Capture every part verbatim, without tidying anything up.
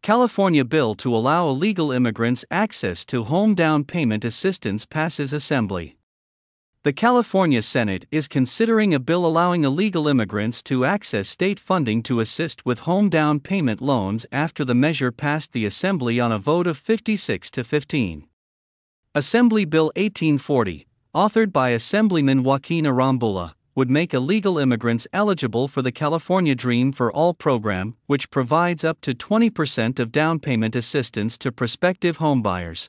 California bill to allow illegal immigrants access to home down payment assistance passes Assembly. The California Senate is considering a bill allowing illegal immigrants to access state funding to assist with home down payment loans after the measure passed the Assembly on a vote of fifty-six to fifteen. Assembly Bill eighteen forty, authored by Assemblyman Joaquin Arambula, would make illegal immigrants eligible for the California Dream for All program, which provides up to twenty percent of down payment assistance to prospective homebuyers.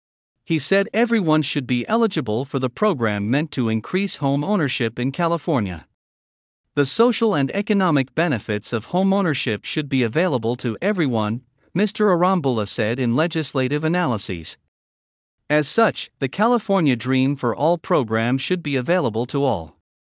He said everyone should be eligible for the program meant to increase home ownership in California. The social and economic benefits of home ownership should be available to everyone, Mister Arambula said in legislative analyses. As such, the California Dream for All program should be available to all.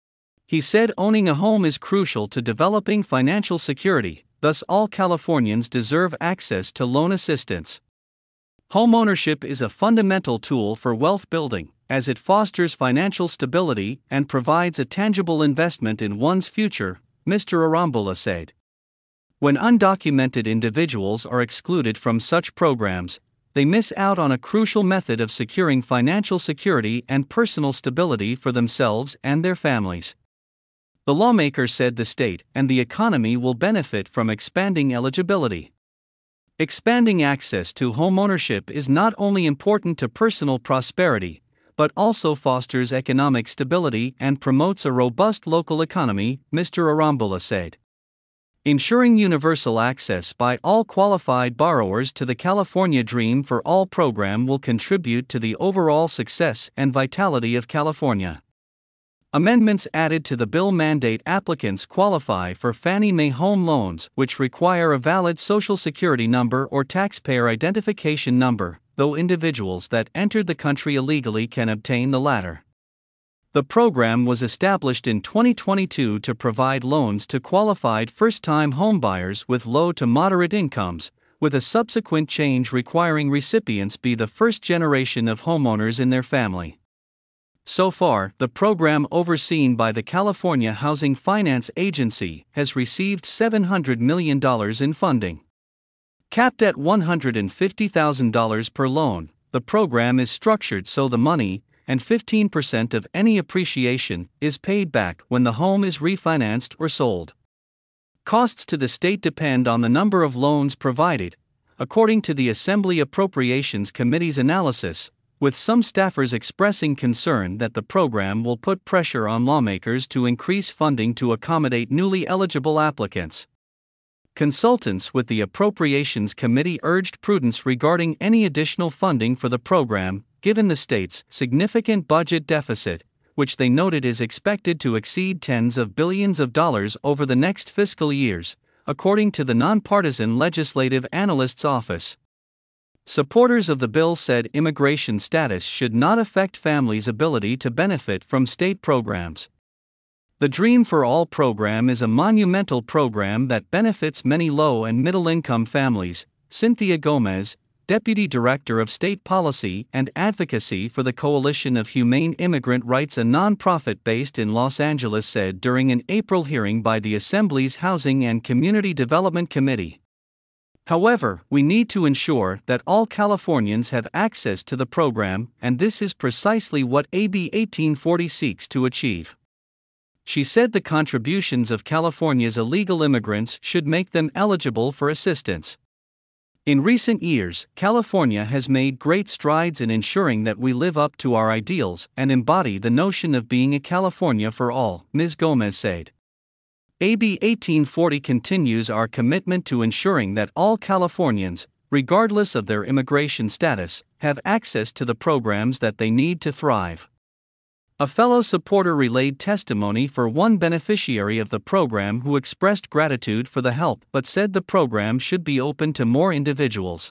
He said owning a home is crucial to developing financial security, thus all Californians deserve access to loan assistance. Homeownership is a fundamental tool for wealth building, as it fosters financial stability and provides a tangible investment in one's future, Mister Arambula said. When undocumented individuals are excluded from such programs, they miss out on a crucial method of securing financial security and personal stability for themselves and their families. The lawmaker said the state and the economy will benefit from expanding eligibility. Expanding access to homeownership is not only important to personal prosperity, but also fosters economic stability and promotes a robust local economy, Mister Arambula said. Ensuring universal access by all qualified borrowers to the California Dream for All program will contribute to the overall success and vitality of California. Amendments added to the bill mandate applicants qualify for Fannie Mae home loans, which require a valid Social Security number or taxpayer identification number, though individuals that entered the country illegally can obtain the latter. The program was established in twenty twenty-two to provide loans to qualified first-time homebuyers with low to moderate incomes, with a subsequent change requiring recipients be the first generation of homeowners in their family. So far, the program overseen by the California Housing Finance Agency has received seven hundred million dollars in funding. Capped at one hundred fifty thousand dollars per loan, the program is structured so the money, and fifteen percent of any appreciation, is paid back when the home is refinanced or sold. Costs to the state depend on the number of loans provided, according to the Assembly Appropriations Committee's analysis, with some staffers expressing concern that the program will put pressure on lawmakers to increase funding to accommodate newly eligible applicants. Consultants with the Appropriations Committee urged prudence regarding any additional funding for the program, given the state's significant budget deficit, which they noted is expected to exceed tens of billions of dollars over the next fiscal years, according to the Nonpartisan Legislative Analyst's Office. Supporters of the bill said immigration status should not affect families' ability to benefit from state programs. The Dream for All program is a monumental program that benefits many low and middle-income families, Cynthia Gomez, Deputy Director of State Policy and Advocacy for the Coalition of Humane Immigrant Rights, a nonprofit based in Los Angeles, said during an April hearing by the Assembly's Housing and Community Development Committee. However, we need to ensure that all Californians have access to the program, and this is precisely what A B eighteen forty seeks to achieve. She said the contributions of California's illegal immigrants should make them eligible for assistance. In recent years, California has made great strides in ensuring that we live up to our ideals and embody the notion of being a California for all, Miz Gomez said. A B eighteen forty continues our commitment to ensuring that all Californians, regardless of their immigration status, have access to the programs that they need to thrive. A fellow supporter relayed testimony for one beneficiary of the program who expressed gratitude for the help but said the program should be open to more individuals.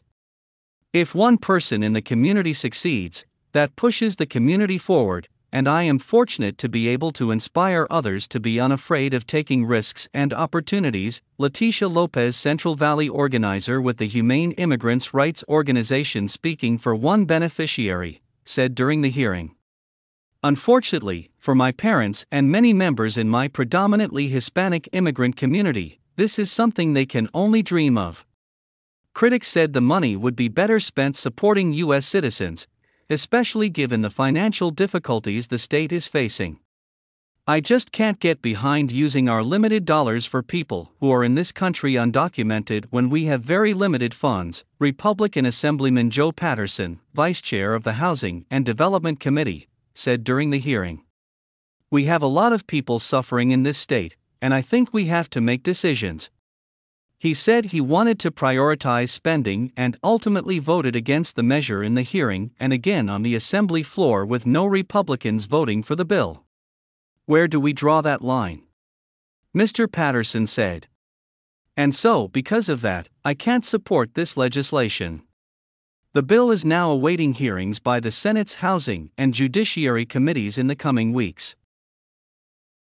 If one person in the community succeeds, that pushes the community forward, and I am fortunate to be able to inspire others to be unafraid of taking risks and opportunities, Leticia Lopez, Central Valley organizer with the Humane Immigrants' Rights Organization speaking for one beneficiary, said during the hearing. Unfortunately, for my parents and many members in my predominantly Hispanic immigrant community, this is something they can only dream of. Critics said the money would be better spent supporting U S citizens, especially given the financial difficulties the state is facing. I just can't get behind using our limited dollars for people who are in this country undocumented when we have very limited funds, Republican Assemblyman Joe Patterson, vice chair of the Housing and Development Committee, said during the hearing. We have a lot of people suffering in this state, and I think we have to make decisions. He said he wanted to prioritize spending and ultimately voted against the measure in the hearing and again on the Assembly floor with no Republicans voting for the bill. Where do we draw that line? Mister Patterson said. And so, because of that, I can't support this legislation. The bill is now awaiting hearings by the Senate's Housing and Judiciary Committees in the coming weeks.